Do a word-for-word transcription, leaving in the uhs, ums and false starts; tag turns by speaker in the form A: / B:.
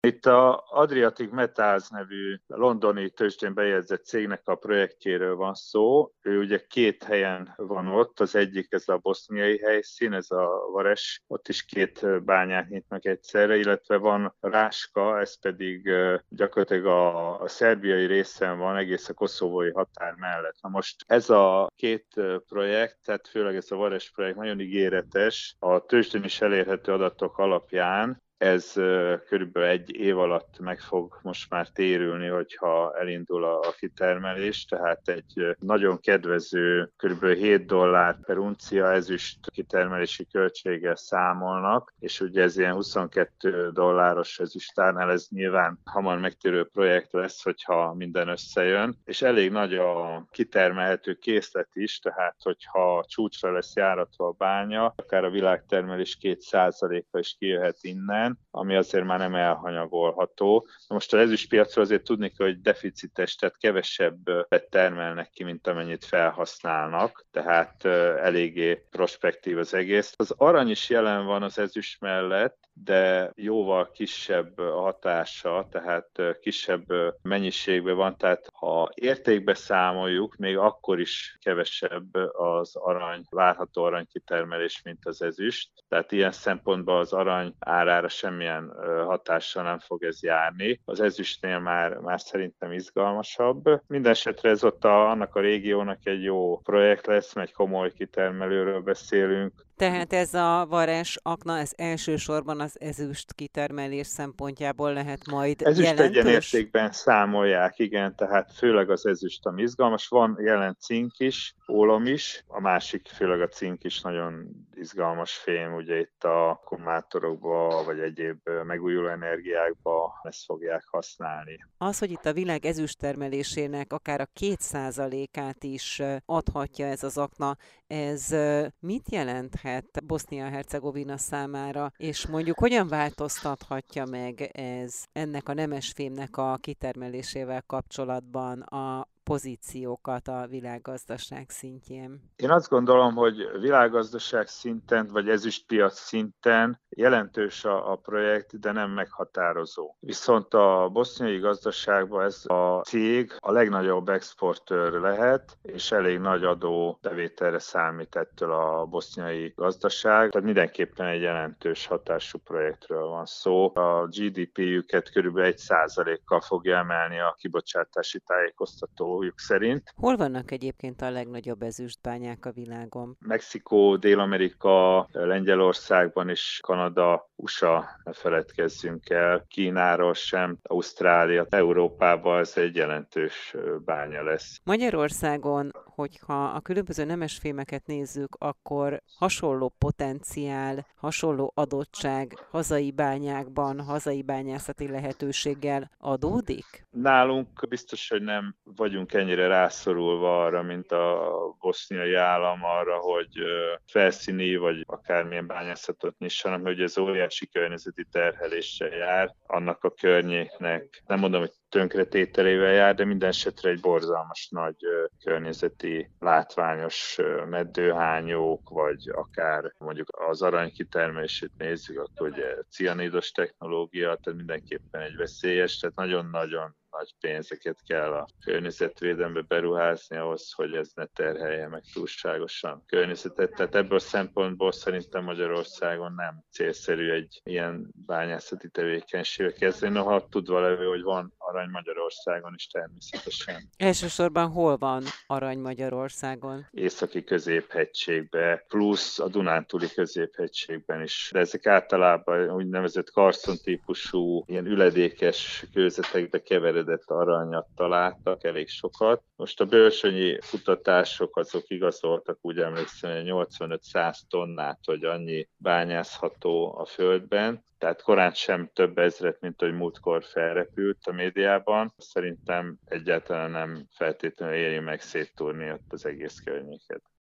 A: Itt a Adriatic Metals nevű londoni tőzsdén bejegyzett cégnek a projektjéről van szó. Ő ugye két helyen van ott, az egyik ez a boszniai helyszín, ez a Vares, ott is két bányát nyitnak egyszerre, illetve van Ráska, ez pedig gyakorlatilag a, a szerbiai részen van, egész a koszovói határ mellett. Na most ez a két projekt, tehát főleg ez a Vares projekt nagyon ígéretes, a tőzsdén is elérhető adatok alapján. Ez körülbelül egy év alatt meg fog most már térülni, hogyha elindul a kitermelés, tehát egy nagyon kedvező körülbelül hét dollár per uncia ezüst kitermelési költséggel számolnak, és ugye ez ilyen huszonkettő dolláros ezüstárnál, ez nyilván hamar megtérő projekt lesz, hogyha minden összejön, és elég nagy a kitermelhető készlet is, tehát hogyha csúcsra lesz járatva a bánya, akár a világtermelés két százaléka is kijöhet innen, ami azért már nem elhanyagolható. Most az ezüstpiacról azért tudni kell, hogy deficites, tehát kevesebbet termelnek ki, mint amennyit felhasználnak, tehát eléggé prospektív az egész. Az arany is jelen van az ezüst mellett, de jóval kisebb a hatása, tehát kisebb mennyiségben van, tehát ha értékbe számoljuk, még akkor is kevesebb az arany, várható aranykitermelés, mint az ezüst. Tehát ilyen szempontból az arany árára semmilyen hatással nem fog ez járni. Az ezüstnél már, már szerintem izgalmasabb. Mindenesetre ez ott a, annak a régiónak egy jó projekt lesz, mert egy komoly kitermelőről beszélünk.
B: Tehát ez a Vares akna, ez elsősorban az ezüst kitermelés szempontjából lehet majd
A: ezüst
B: jelentős?
A: egyenértékben számolják, igen, tehát főleg az ezüst, ami izgalmas. Van jelen cink is, ólom is, a másik főleg a cink is nagyon izgalmas fém, ugye itt a akkumulátorokba, vagy egyéb megújuló energiákba ezt fogják használni.
B: Az, hogy itt a világ ezüst termelésének akár a két százalékát is adhatja ez az akna, ez mit jelenthet Bosznia-Hercegovina számára, és mondjuk hogyan változtathatja meg ez ennek a nemesfémnek a kitermelésével kapcsolatban a pozíciókat a világgazdaság szintjén?
A: Én azt gondolom, hogy világgazdaság szinten, vagy ezüstpiac szinten jelentős a, a projekt, de nem meghatározó. Viszont a boszniai gazdaságban ez a cég a legnagyobb exportőr lehet, és elég nagy adó bevételre számít ettől a boszniai gazdaság. Tehát mindenképpen egy jelentős hatású projektről van szó. A gé dé pé-jüket körülbelül egy százalékkal fogja emelni a kibocsátási tájékoztatójuk szerint.
B: Hol vannak egyébként a legnagyobb ezüstbányák a világon?
A: Mexikó, Dél-Amerika, Lengyelországban is, Kanada, u es á, ne feledkezzünk el, Kínáról sem, Ausztrália, Európában ez egy jelentős bánya lesz.
B: Magyarországon, hogyha a különböző nemesfémeket nézzük, akkor hasonló potenciál, hasonló adottság hazai bányákban, hazai bányászati lehetőséggel adódik?
A: Nálunk biztos, hogy nem vagyunk ennyire rászorulva arra, mint a boszniai állam arra, hogy felszíni vagy akármilyen bányászatot nyisson, hanem hogy ez óriási környezeti terheléssel jár, annak a környéknek, nem mondom, hogy tönkretételével jár, de minden esetre egy borzalmas nagy környezeti látványos meddőhányók, vagy akár mondjuk az arany kitermelését nézzük, akkor ugye cianidos technológia, tehát mindenképpen egy veszélyes, tehát nagyon-nagyon nagy pénzeket kell a környezetvédelembe beruházni ahhoz, hogy ez ne terhelje meg túlságosan környezetet. Tehát ebből a szempontból szerintem Magyarországon nem célszerű egy ilyen bányászati tevékenységre kezdeni, noha tudva levő, hogy van arany Magyarországon is természetesen.
B: Elsősorban hol van arany Magyarországon?
A: Északi középhegységben, plusz a Dunántúli középhegységben is. De ezek általában úgynevezett karszon típusú, ilyen üledékes kőzetekbe keveredett aranyat találtak, elég sokat. Most a bőrsönyi kutatások azok igazoltak, úgy emlékszem, hogy nyolcvanöt-száz tonnát, hogy annyi bányászható a földben. Tehát korán sem több ezret, mint hogy múltkor felrepült a médiában. Szerintem egyáltalán nem feltétlenül éri meg széttúrni ott az egész környéket.